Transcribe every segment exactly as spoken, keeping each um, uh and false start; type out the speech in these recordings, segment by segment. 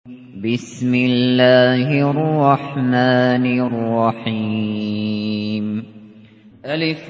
بسم الله الرحمن الرحيم ألف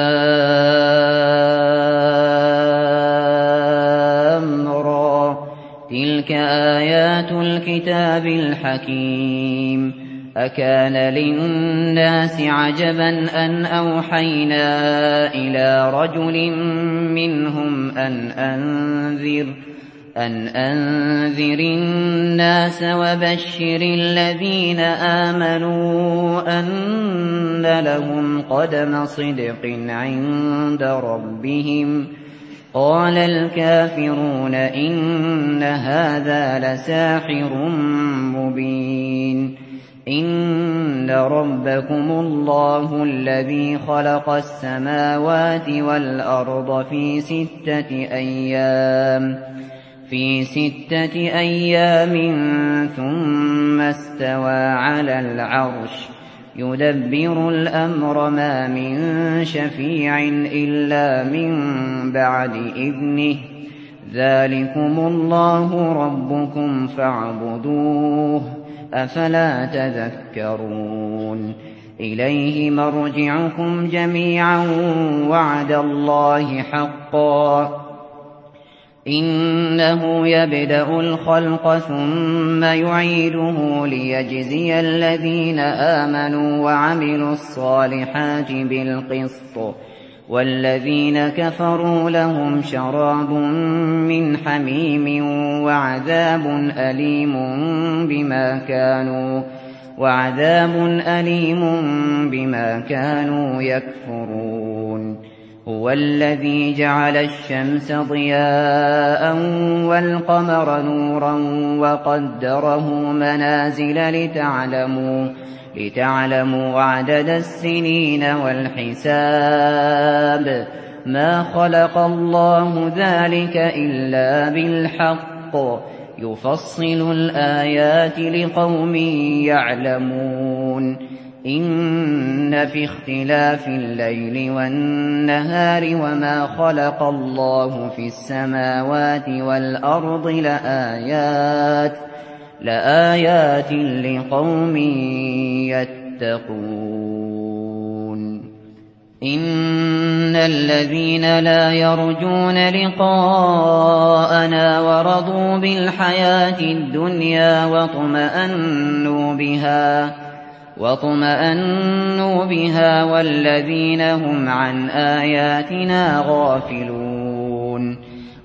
لام را تلك آيات الكتاب الحكيم أكان للناس عجبا أن أوحينا إلى رجل منهم أن أنذر أن أنذر الناس وبشر الذين آمنوا أن لهم قدم صدق عند ربهم قال الكافرون إن هذا لساحر مبين إن ربكم الله الذي خلق السماوات والأرض في ستة أيام في ستة أيام ثم استوى على العرش يدبر الأمر ما من شفيع إلا من بعد إذنه ذلكم الله ربكم فاعبدوه أفلا تذكرون إليه مرجعكم جميعا وعد الله حقا إنه يبدأ الخلق ثم يعيده ليجزي الذين آمنوا وعملوا الصالحات بالقسط والذين كفروا لهم شراب من حميم وعذاب أليم بما كانوا وعذاب أليم بما كانوا يكفرون هو الذي جعل الشمس ضياء والقمر نورا وقدره منازل لتعلموا لتعلموا عدد السنين والحساب ما خلق الله ذلك إلا بالحق يفصل الآيات لقوم يعلمون إن في اختلاف الليل والنهار وما خلق الله في السماوات والأرض لآيات لآيات لقوم يتقون إن الذين لا يرجون لقاءنا ورضوا بالحياة الدنيا واطمأنوا بها واطمأنوا بها والذين هم عن آياتنا غافلون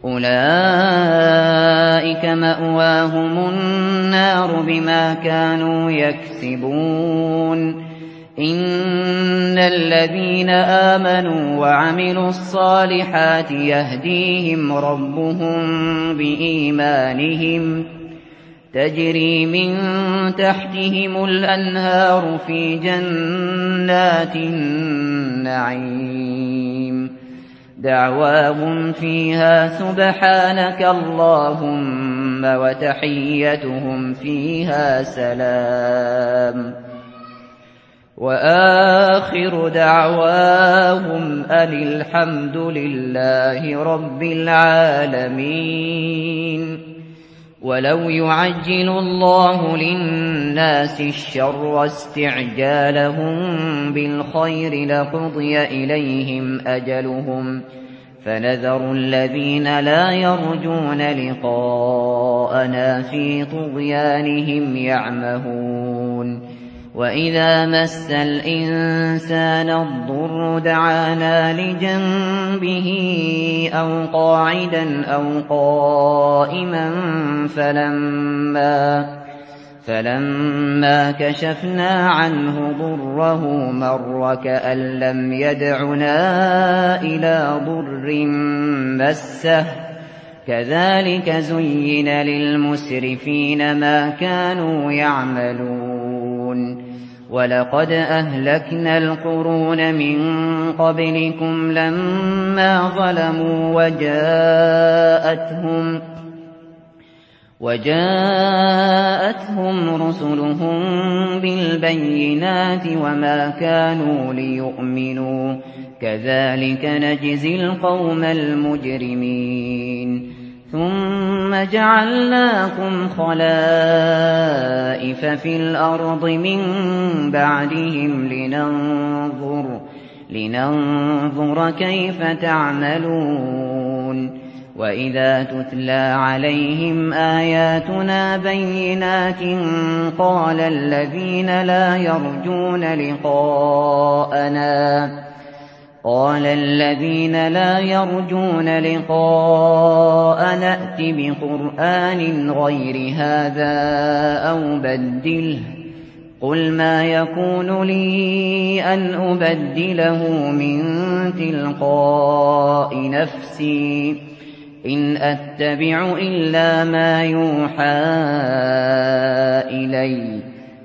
أولئك مأواهم النار بما كانوا يكسبون إن الذين آمنوا وعملوا الصالحات يهديهم ربهم بإيمانهم تجري من تحتهم الأنهار في جنات النعيم دعواهم فيها سبحانك اللهم وتحيتهم فيها سلام وآخر دعواهم أن الحمد لله رب العالمين ولو يعجل الله للناس الشر استعجالهم بالخير لقضي إليهم أجلهم فنذر الذين لا يرجون لقاءنا في طغيانهم يعمهون وإذا مس الإنسان الضر دعانا لجنبه أو قاعدا أو قائما فلما فلما كشفنا عنه ضره مر كأن لم يدعنا إلى ضر مسه كذلك زين للمسرفين ما كانوا يعملون ولقد أهلكنا القرون من قبلكم لما ظلموا وجاءتهم وجاءتهم رسلهم بالبينات وما كانوا ليؤمنوا كذلك نجزي القوم المجرمين ثم جعلناكم خلائف في الأرض من بعدهم لننظر, لننظر كيف تعملون وإذا تتلى عليهم آياتنا بينات قال الذين لا يرجون لقاءنا قال الذين لا يرجون لقاءنا ائت بقرآن غير هذا أو بدله قل ما يكون لي أن أبدله من تلقاء نفسي إن أتبع إلا ما يوحى إلي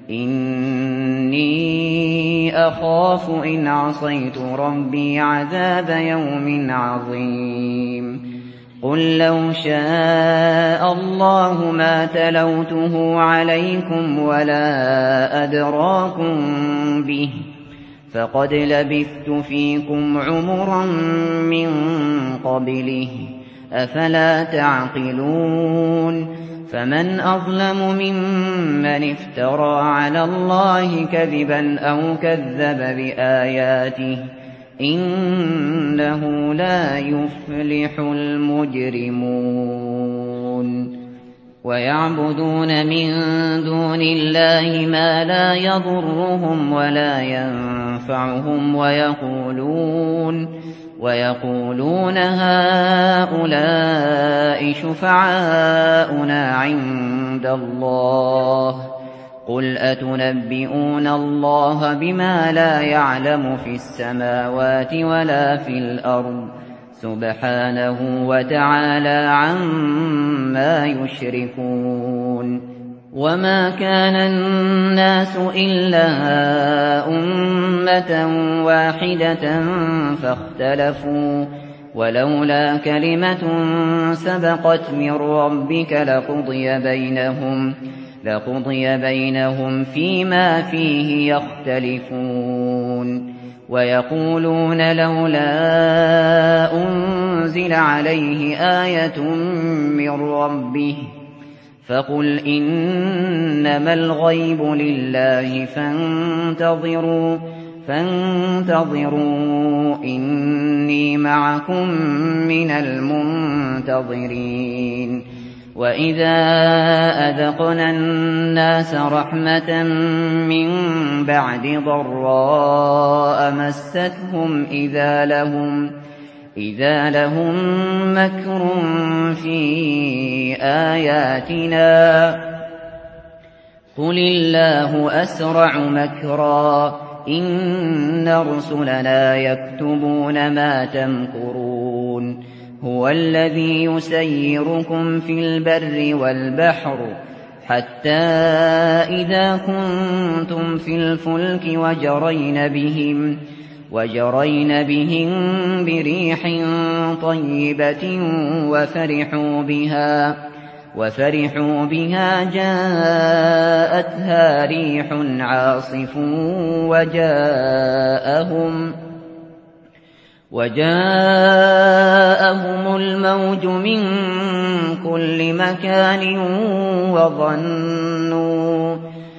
إني أخاف إن عصيت ربي عذاب يوم عظيم قل لو شاء الله ما تلوته عليكم ولا أدراكم به فقد لبثت فيكم عمرا من قبله أفلا تعقلون فمن أظلم ممن افترى على الله كذبا أو كذب بآياته إنه لا يفلح المجرمون ويعبدون من دون الله ما لا يضرهم ولا ينفعهم ويقولون ويقولون هؤلاء شفعاؤنا عند الله قل أتنبئون الله بما لا يعلم في السماوات ولا في الأرض سبحانه وتعالى عما يشركون وما كان الناس إلا أمة واحدة فاختلفوا ولولا كلمة سبقت من ربك لقضي بينهم لقضي بينهم فيما فيه يختلفون ويقولون لولا أنزل عليه آية من ربه فقل إنما الغيب لله فانتظروا فانتظروا إني معكم من المنتظرين وإذا أذقنا الناس رحمة من بعد ضراء مستهم إذا لهم إذا لهم مكر في آياتنا قل الله أسرع مكرا إن رسلنا يكتبون ما تمكرون هو الذي يسيركم في البر والبحر حتى إذا كنتم في الفلك وجرين بهم وجرين بهم بريح طيبة وفرحوا بها وفرحوا بها جاءتها ريح عاصف وجاءهم وجاءهم الموج من كل مكان وظنوا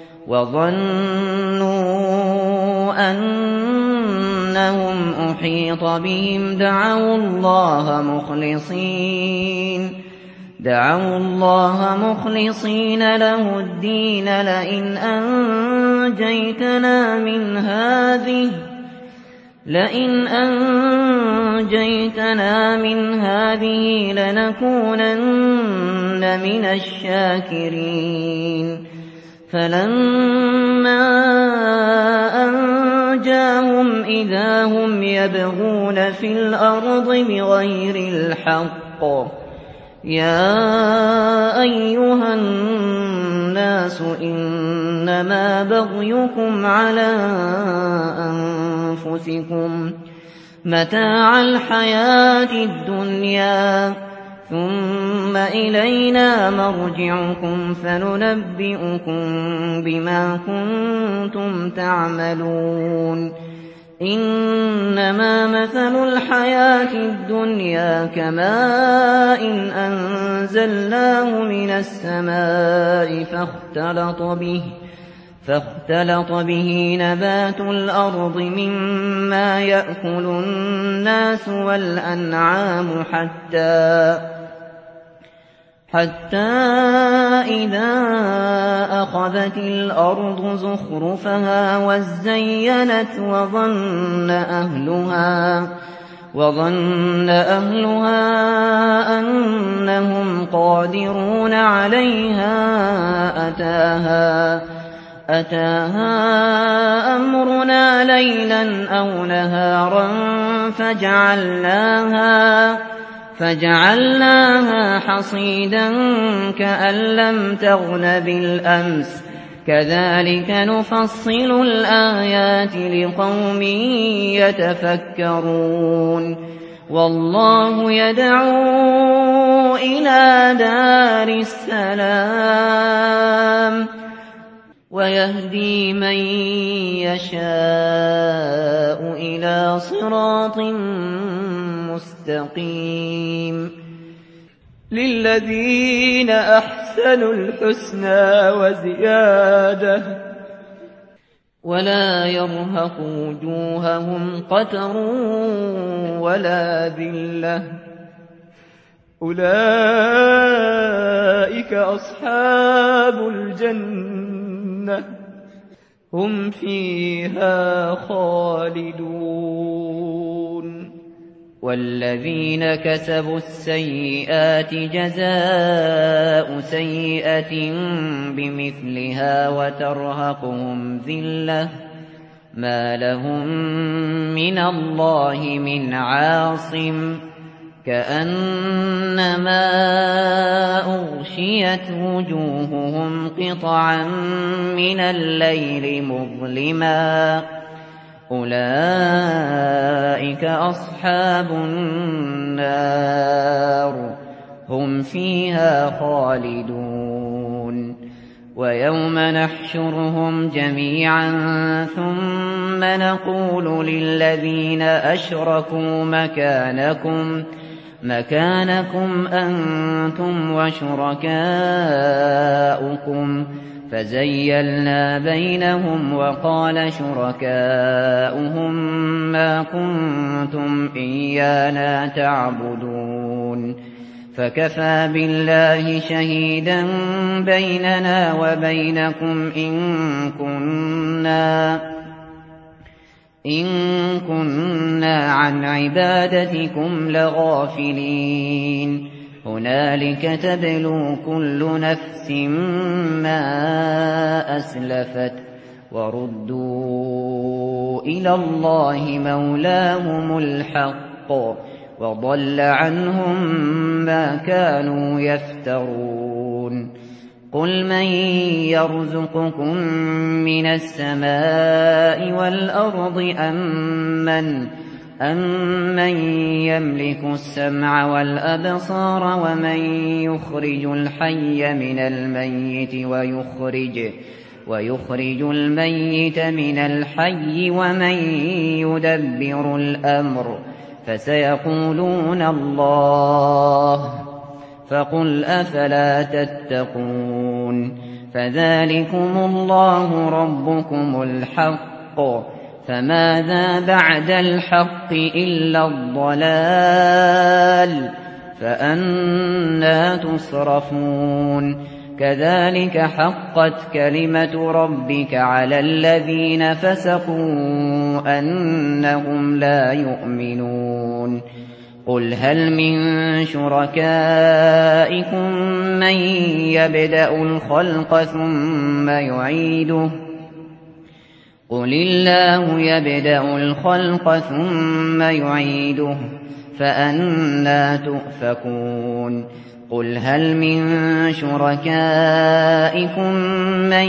وظنوا أنهم أحيط بهم دعوا الله مخلصين دعوا الله مخلصين له الدين لئن أنجيتنا من هذه لئن أنجيتنا من هذه لنكونن من الشاكرين فلما أنجاهم إذا هم يبغون في الأرض بغير الحق يا أيها الناس إنما بغيكم على أنفسكم متاع الحياة الدنيا ثم إلينا مرجعكم فننبئكم بما كنتم تعملون إنما مثل الحياة الدنيا كماء أنزلناه من السماء فاختلط به فاختلط به نبات الأرض مما يأكل الناس والأنعام حتى حتى إذا أخذت الأرض زخرفها وزينت وظن أهلها وظن أهلها أنهم قادرون عليها أتاها أتاها أمرنا ليلا أو نهارا فجعلناها فجعلناها حصيدا كأن لم تغن بالأمس كذلك نفصل الآيات لقوم يتفكرون والله يدعو إلى دار السلام ويهدي من يشاء إلى صراط مستقيم للذين أحسنوا الحسنى وزيادة ولا يرهق وجوههم قتر ولا ذلة أولئك أصحاب الجنة هم فيها خالدون والذين كسبوا السيئات جزاء سيئة بمثلها وترهقهم ذلة ما لهم من الله من عاصم كأنما أغشيت وجوههم قطعا من الليل مظلما أولئك أصحاب النار هم فيها خالدون ويوم نحشرهم جميعا ثم نقول للذين أشركوا مكانكم مكانكم أنتم وشركاؤكم فزيلنا بينهم وقال شركاؤهم ما كنتم إيانا تعبدون فكفى بالله شهيدا بيننا وبينكم إن كنا إن كنا عن عبادتكم لغافلين هنالك تبلو كل نفس ما أسلفت وردوا إلى الله مولاهم الحق وضل عنهم ما كانوا يفترون قل من يرزقكم من السماء والأرض أمن أمن يملك السمع والأبصار ومن يخرج الحي من الميت ويخرج ويخرج الميت من الحي ومن يدبر الأمر فسيقولون الله فقل أفلا تتقون فذلكم الله ربكم الحق فماذا بعد الحق إلا الضلال فأنى تصرفون كذلك حقت كلمة ربك على الذين فسقوا أنهم لا يؤمنون قل هل من شركائكم من يبدأ الخلق ثم يعيده قل الله يبدأ الخلق ثم يعيده فأنى تؤفكون قل هل من شركائكم من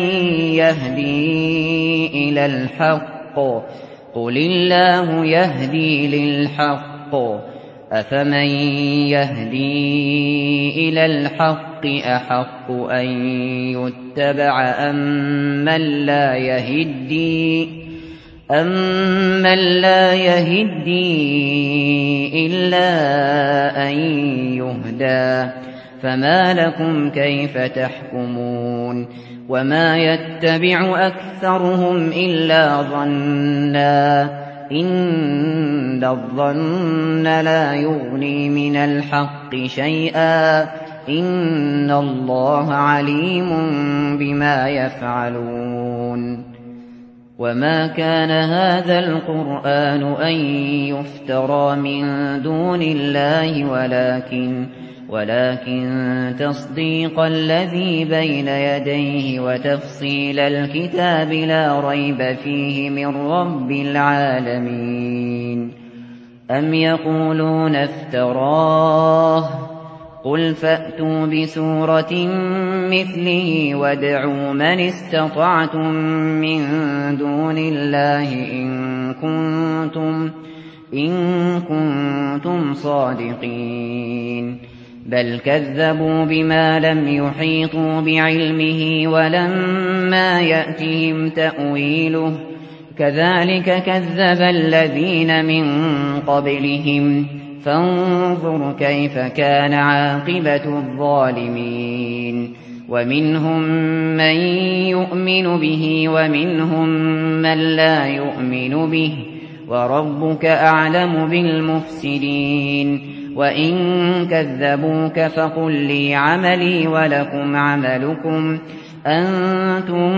يهدي إلى الحق قل الله يهدي للحق أفمن يهدي إلى الحق أحق أن يتبع أم من لا يهدي أَمَّن لَّا يَهِدِّي إِلَّا أَن يُهْدَىٰ فَمَا لَكُمْ كَيْفَ تَحْكُمُونَ وَمَا يَتَّبِعُ أَكْثَرُهُمْ إِلَّا ظَنًّا ۚ إِنَّ الظَّنَّ لَا يُغْنِي مِنَ الْحَقِّ شَيْئًا ۚ إِنَّ اللَّهَ عَلِيمٌ بِمَا يَفْعَلُونَ وَمَا كَانَ هَٰذَا الْقُرْآنُ أَن يُفْتَرَىٰ مِن دُونِ اللَّهِ وَلَٰكِن ولكن تصديق الذي بين يديه وتفصيل الكتاب لا ريب فيه من رب العالمين. أم يقولون افتراه قل فأتوا بسورة مثله وادعوا من استطعتم من دون الله إن كنتم, إن كنتم صادقين. بل كذبوا بما لم يحيطوا بعلمه ولما يأتهم تأويله كذلك كذب الذين من قبلهم فانظر كيف كان عاقبة الظالمين. ومنهم من يؤمن به ومنهم من لا يؤمن به وربك أعلم بالمفسدين. وإن كذبوك فقل لي عملي ولكم عملكم أنتم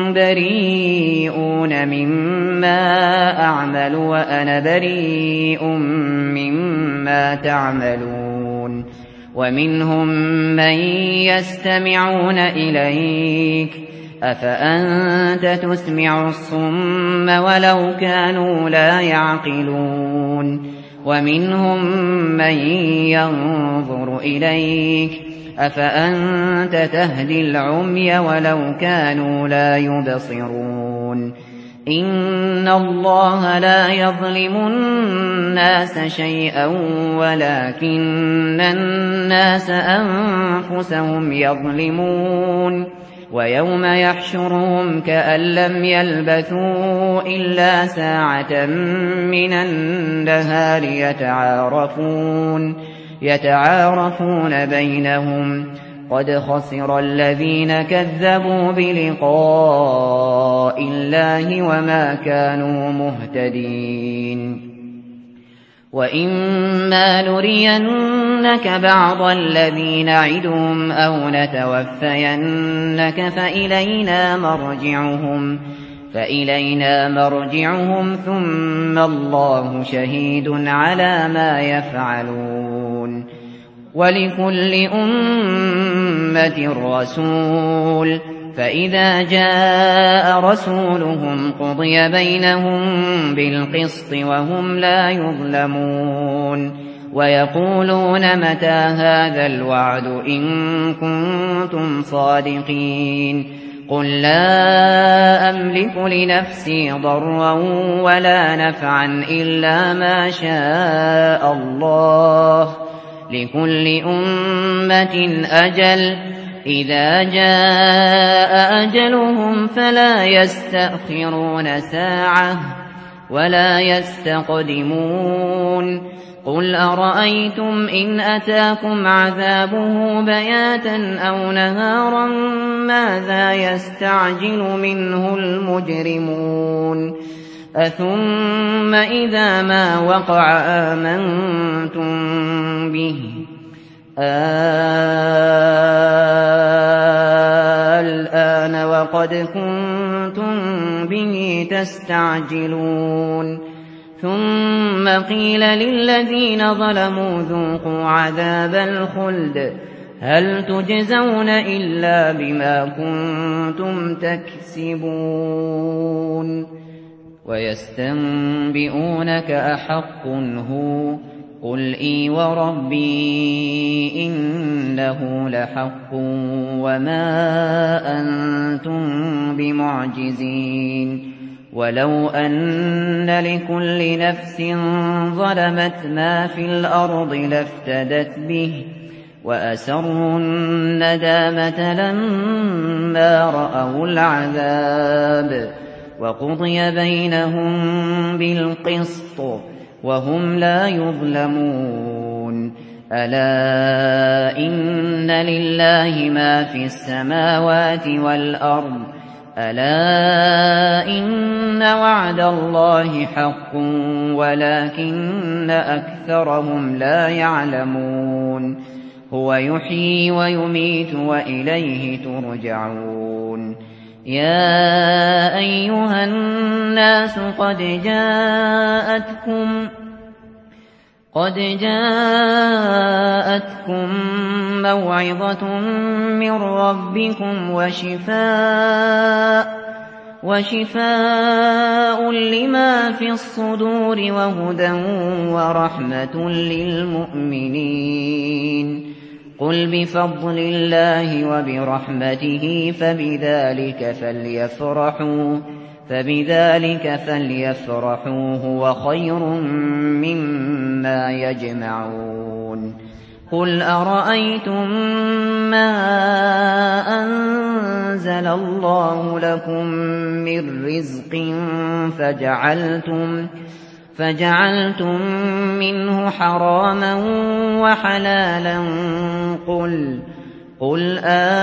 بريئون مما أعمل وأنا بريء مما تعملون. ومنهم من يستمعون إليك أفأنت تسمع الصم ولو كانوا لا يعقلون. ومنهم من ينظر إليك أفأنت تهدي العمي ولو كانوا لا يبصرون. إن الله لا يظلم الناس شيئا ولكن الناس أنفسهم يظلمون. ويوم يحشرهم كأن لم يلبثوا إلا ساعة من النهار يتعارفون, يتعارفون بينهم قد خسر الذين كذبوا بلقاء الله وما كانوا مهتدين. وإما نرينك بعض الذي نعدهم أو نتوفينك فإلينا مرجعهم فإلينا مرجعهم ثم الله شهيد على ما يفعلون. ولكل أمة رسول فإذا جاء رسولهم قضي بينهم بالقسط وهم لا يظلمون. ويقولون متى هذا الوعد إن كنتم صادقين. قل لا أملك لنفسي ضرا ولا نفعا إلا ما شاء الله لكل أمة أجل إذا جاء أجلهم فلا يستأخرون ساعة ولا يستقدمون. قل أرأيتم إن أتاكم عذابه بياتا أو نهارا ماذا يستعجل منه المجرمون. أثم إذا ما وقع آمنتم به الآن وقد كنتم به تستعجلون. ثم قيل للذين ظلموا ذوقوا عذاب الخلد هل تجزون إلا بما كنتم تكسبون. ويستنبئونك أحق هو قل إي وربي إنه لحق وما أنتم بمعجزين. ولو أن لكل نفس ظلمت ما في الأرض لافتدت به وأسروا الندامة لما رأوا العذاب وقضي بينهم بالقسط وهم لا يظلمون ألا إن لله ما في السماوات والأرض ألا إن وعد الله حق ولكن أكثرهم لا يعلمون هو يحيي ويميت وإليه ترجعون يا أيها الناس قد جاءتكم قد جاءتكم موعظة من ربكم وشفاء وشفاء لما في الصدور وهدى ورحمة للمؤمنين قل بفضل الله وبرحمته فبذلك فليفرحوا فبذلك فليفرحوا هو خير مما يجمعون قل أرأيتم ما أنزل الله لكم من رزق فجعلتم فجعلتم منه حراما وحلالا قل قل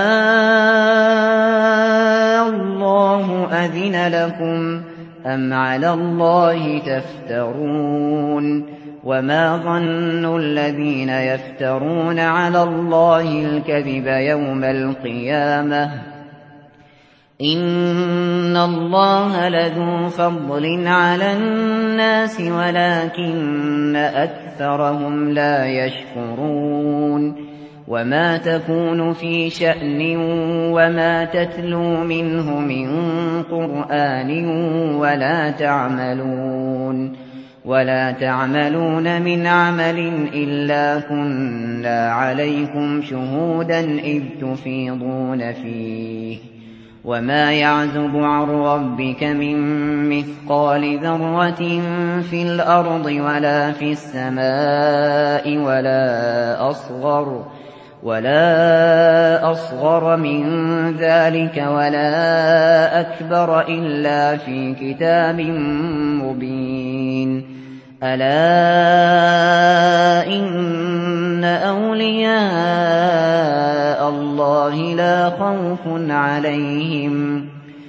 آه الله أذن لكم أم على الله تفترون وما ظن الذين يفترون على الله الكذب يوم القيامة إن الله لذو فضل على الناس ولكن أكثرهم لا يشكرون وما تكون في شأن وما تتلو منه من قرآن ولا تعملون ولا تعملون من عمل إلا كنا عليكم شهودا إذ تفيضون فيه وما يعزب عن ربك من مثقال ذرة في الأرض ولا في السماء ولا أصغر ولا أصغر من ذلك ولا أكبر إلا في كتاب مبين ألا إن أولياء الله لا خوف عليهم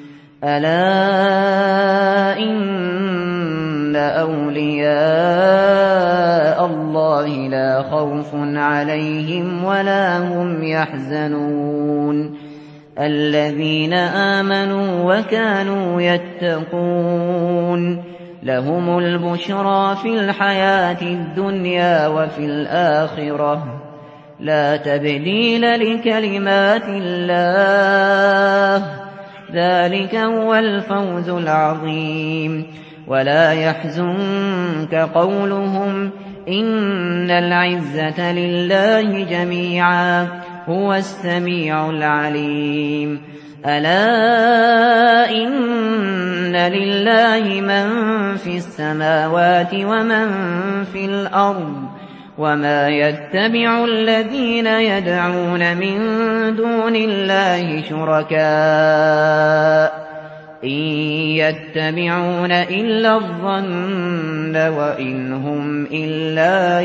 ألا إن أولياء الله لا خوف عليهم ولا هم يحزنون الذين آمنوا وكانوا يتقون لهم البشرى في الحياة الدنيا وفي الآخرة لا تبديل لكلمات الله ذلك هو الفوز العظيم ولا يحزنك قولهم إن العزة لله جميعا هو السميع العليم ألا إن لله من في السماوات ومن في الأرض وما يتبع الذين يدعون من دون الله شركاء إن يتبعون إلا الظن وإن هم إلا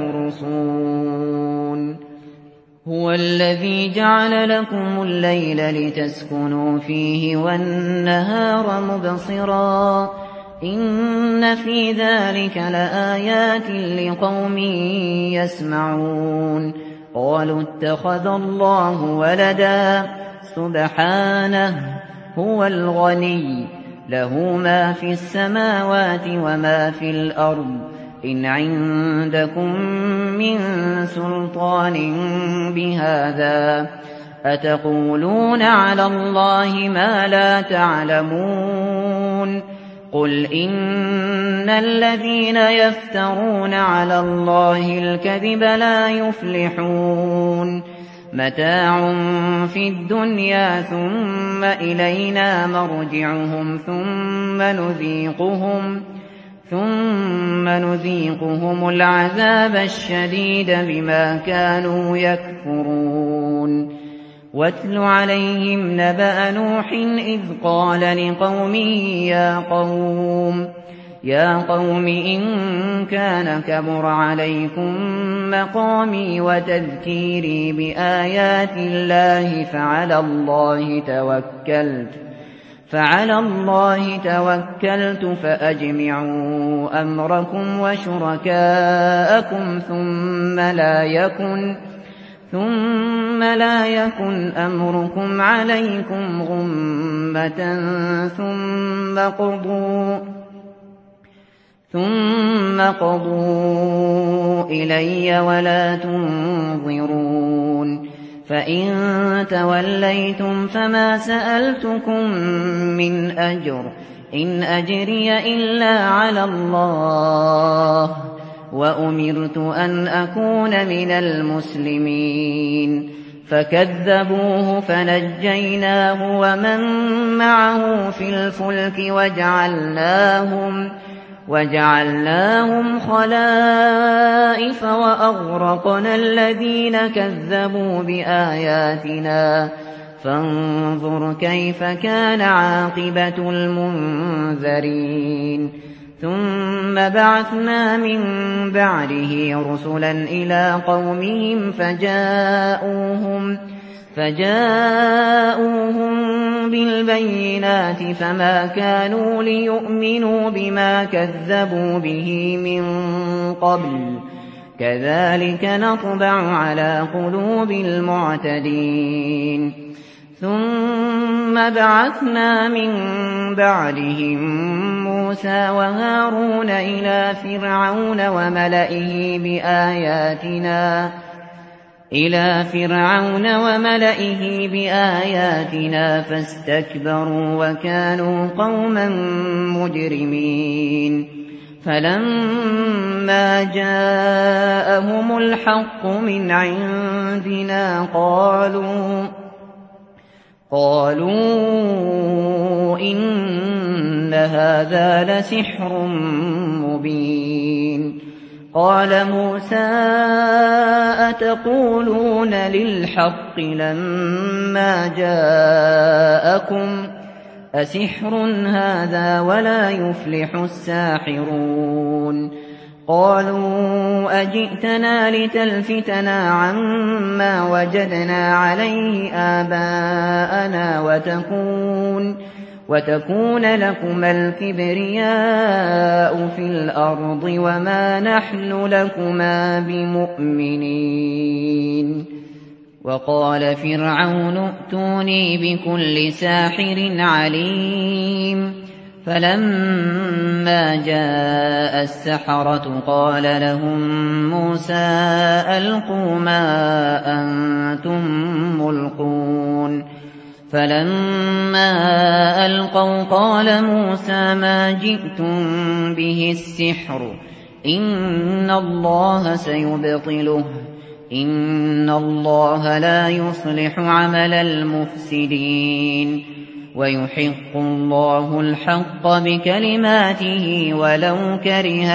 يخرصون هو الذي جعل لكم الليل لتسكنوا فيه والنهار مبصرا إن في ذلك لآيات لقوم يسمعون قالوا اتخذ الله ولدا سبحانه هو الغني له ما في السماوات وما في الأرض إن عندكم من سلطان بهذا أتقولون على الله ما لا تعلمون قل إن الذين يفترون على الله الكذب لا يفلحون متاع في الدنيا ثم إلينا مرجعهم ثم نذيقهم ثم نذيقهم العذاب الشديد بما كانوا يكفرون واتل عليهم نبأ نوح إذ قال لقومه يا قوم يا قوم إن كان كبر عليكم مقامي وتذكيري بآيات الله فعلى الله توكلت فعلى الله توكلت فأجمعوا أمركم وشركاءكم ثم لا يكن ثم لا يكن أمركم عليكم غمة ثم قضوا ثم قضوا إلي ولا تنظرون فإن توليتم فما سألتكم من أجر إن أجري إلا على الله وأمرت أن أكون من المسلمين فكذبوه فنجيناه ومن معه في الفلك وجعلناهم وجعلناهم خلائف وأغرقنا الذين كذبوا بآياتنا فانظر كيف كان عاقبة المنذرين ثم بعثنا من بعده رسلا إلى قومهم فجاءوهم فجاءوهم بالبينات فما كانوا ليؤمنوا بما كذبوا به من قبل كذلك نطبع على قلوب المعتدين ثم بعثنا من بعدهم موسى وهارون إلى فرعون وملئه بآياتنا إلى فرعون وملئه بآياتنا فاستكبروا وكانوا قوما مجرمين فلما جاءهم الحق من عندنا قالوا قالوا إن هذا لسحر مبين قال موسى أتقولون للحق لما جاءكم أسحر هذا ولا يفلح الساحرون قالوا أجئتنا لتلفتنا عما وجدنا عليه آباءنا وتكون وتكون لكما الكبرياء في الأرض وما نحن لكما بمؤمنين وقال فرعون ائتوني بكل ساحر عليم فلما جاء السحرة قال لهم موسى ألقوا ما أنتم ملقون فلما ألقوا قال موسى ما جئتم به السحر إن الله سيبطله إن الله لا يصلح عمل المفسدين ويحق الله الحق بكلماته ولو كره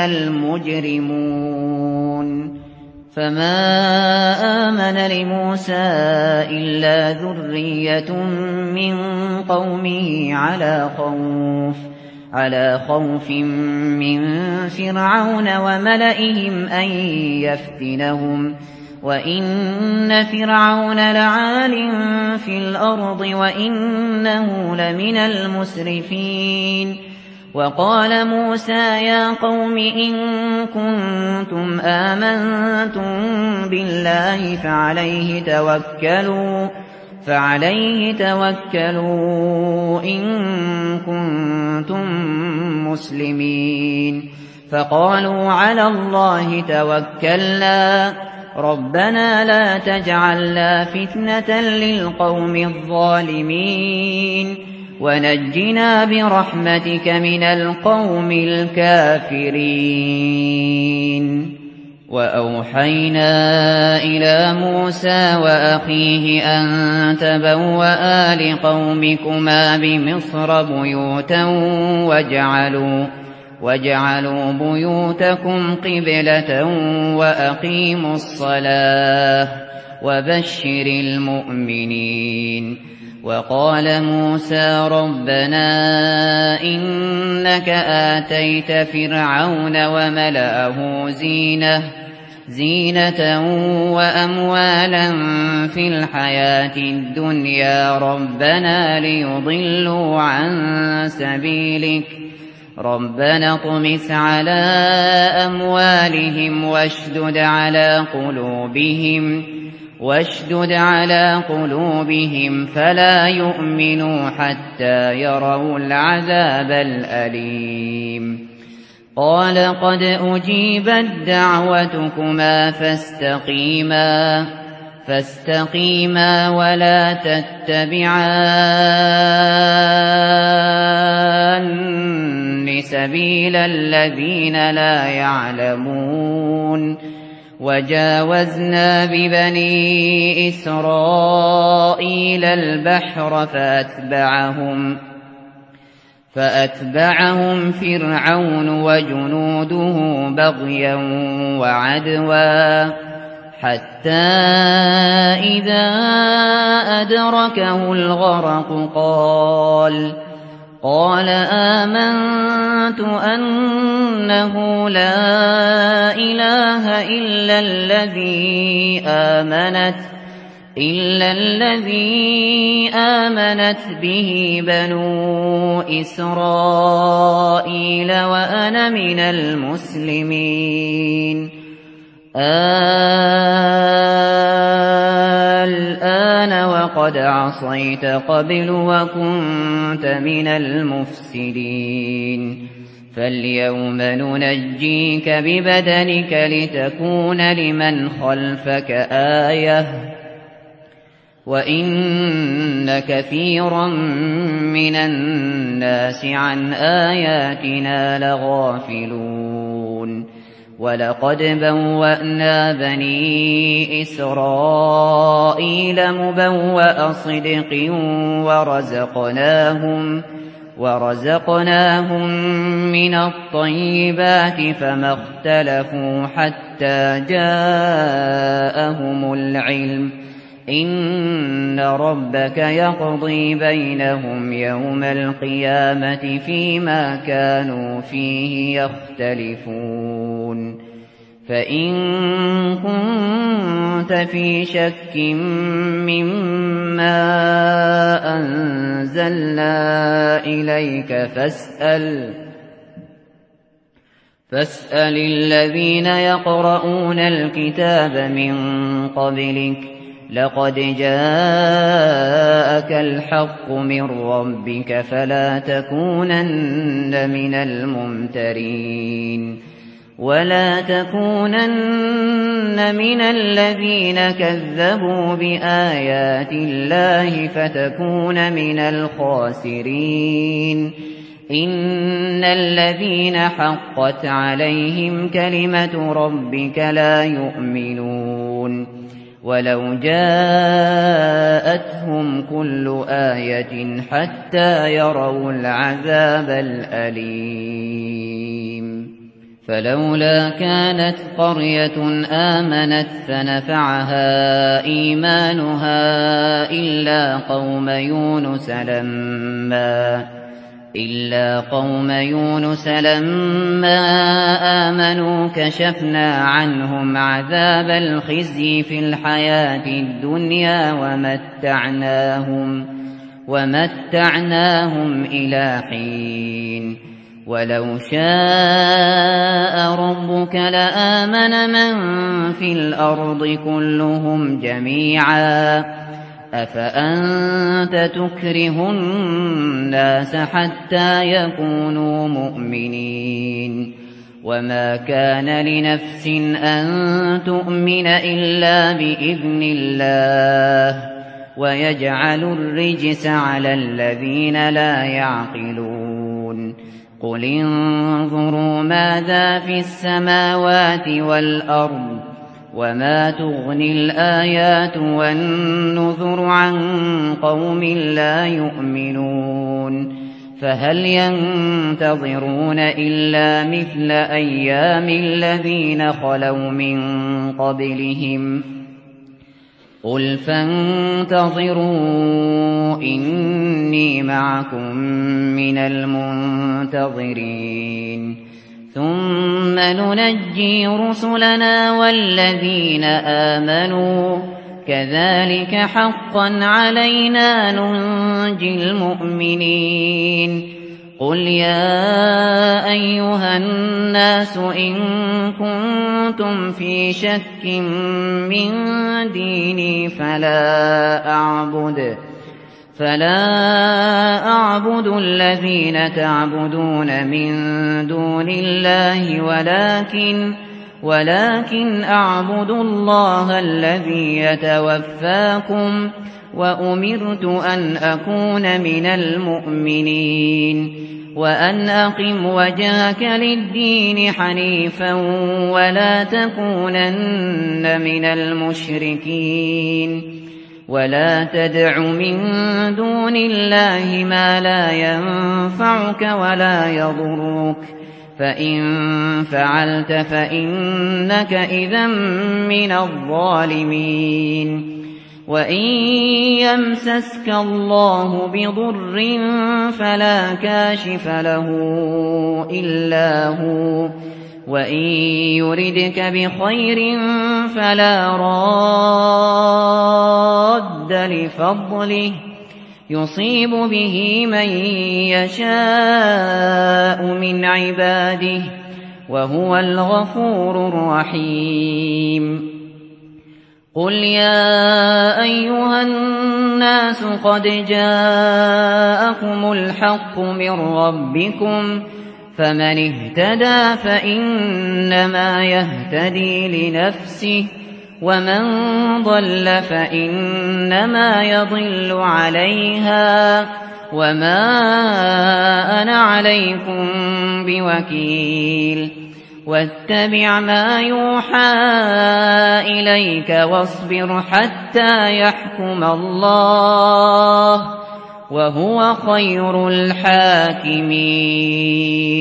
المجرمون فما آمن لموسى إلا ذرية من قومه على خوف على خوف من فرعون وملئهم أن يفتنهم وإن فرعون لعال في الأرض وإنه لمن المسرفين وقال موسى يا قوم إن كنتم آمنتم بالله فعليه توكلوا فعليه توكلوا إن كنتم مسلمين فقالوا على الله توكلنا ربنا لا تجعلنا فتنة للقوم الظالمين ونجنا برحمتك من القوم الكافرين وأوحينا إلى موسى وأخيه أن تبوأ لقومكما بمصر بيوتا واجعلوا واجعلوا بيوتكم قبلة وأقيموا الصلاة وبشر المؤمنين. وقال موسى ربنا إنك آتيت فرعون وملأه زينة زينة وأموالا في الحياة الدنيا ربنا ليضلوا عن سبيلك ربنا اطمس على أموالهم واشدد على قلوبهم واشدد على قلوبهم فلا يؤمنوا حتى يروا العذاب الأليم. قال قد أجيبت دعوتكما فاستقيما فاستقيما ولا تتبعان سبيل الذين لا يعلمون. وجاوزنا ببني إسرائيل البحر فأتبعهم فأتبعهم فرعون وجنوده بغيا وعدوا حتى إذا أدركه الغرق قال قال آمنت أنه لا إله إلا الذي آمنت إلا الذي آمنت به بنو إسرائيل وأنا من المسلمين. الآن وقد عصيت قبل وكنت من المفسدين فاليوم ننجيك ببدنك لتكون لمن خلفك آية وإن كثيرا من الناس عن آياتنا لغافلون. ولقد بوأنا بني إسرائيل مبوأ صدق ورزقناهم ورزقناهم من الطيبات فما اختلفوا حتى جاءهم العلم إن ربك يقضي بينهم يوم القيامة فيما كانوا فيه يختلفون. فإن كنت في شك مما أنزلنا إليك فاسأل فاسأل الذين يقرؤون الكتاب من قبلك لقد جاءك الحق من ربك فلا تكونن من الممترين. ولا تكونن من الذين كذبوا بآيات الله فتكون من الخاسرين. إن الذين حقت عليهم كلمة ربك لا يؤمنون ولو جاءتهم كل آية حتى يروا العذاب الأليم. فلولا كانت قرية آمنت فنفعها إيمانها إلا قوم يونس لما إلا قوم يونس لما آمنوا كشفنا عنهم عذاب الخزي في الحياة الدنيا ومتعناهم ومتعناهم إلى حين. ولو شاء ربك لآمن من في الأرض كلهم جميعا أفأنت تكره الناس حتى يكونوا مؤمنين. وما كان لنفس أن تؤمن إلا بإذن الله ويجعل الرجس على الذين لا يعقلون. قل انظروا ماذا في السماوات والأرض وما تغني الآيات والنذر عن قوم لا يؤمنون. فهل ينتظرون إلا مثل أيام الذين خلوا من قبلهم قُلْ فَانتَظِرُوا إِنِّي مَعَكُم مِّنَ الْمُنتَظِرِينَ ثُمَّ نُنَجِّي رُسُلَنَا وَالَّذِينَ آمَنُوا كَذَٰلِكَ حَقًّا عَلَيْنَا نُنجِي الْمُؤْمِنِينَ قُلْ يَا أَيُّهَا النَّاسُ إِن كُنتُمْ فِي شَكٍّ مِّن دِينِي فَلَا أَعْبُدُ فَلَا أَعْبُدُ الَّذِينَ تَعْبُدُونَ مِن دُونِ اللَّهِ وَلَٰكِنْ وَلَٰكِنْ أَعْبُدُ اللَّهَ الَّذِي يَتَوَفَّاكُمْ وَأُمِرْتُ أَنْ أَكُونَ مِنَ الْمُؤْمِنِينَ وَأَنْ أَقِمْ وَجْهَكَ لِلدِّينِ حَنِيفًا وَلَا تَكُونَنَّ مِنَ الْمُشْرِكِينَ وَلَا تَدْعُ مِن دُونِ اللَّهِ مَا لَا يَنفَعُكَ وَلَا يَضُرُّكَ فَإِن فَعَلْتَ فَإِنَّكَ إِذًا مِّنَ الظَّالِمِينَ وَإِن يَمْسَسْكَ اللَّهُ بِضُرٍّ فَلَا كَاشِفَ لَهُ إِلَّا هُوَ وَإِن يُرِدْكَ بِخَيْرٍ فَلَا رَادَّ لِفَضْلِهِ يُصِيبُ بِهِ مَن يَشَاءُ مِنْ عِبَادِهِ وَهُوَ الْغَفُورُ الرَّحِيمُ قُلْ يَا أَيُّهَا النَّاسُ قَدْ جَاءَكُمُ الْحَقُّ مِن رَّبِّكُمْ فَمَنِ اهْتَدَىٰ فَإِنَّمَا يَهْتَدِي لِنَفْسِهِ وَمَن ضَلَّ فَإِنَّمَا يَضِلُّ عَلَيْهَا وَمَا أَنَا عَلَيْكُم بِوَكِيلٍ وَاتَّبِعْ مَا يُوحَىٰ إِلَيْكَ وَاصْبِرْ حَتَّىٰ يَحْكُمَ اللَّهُ وَهُوَ خَيْرُ الْحَاكِمِينَ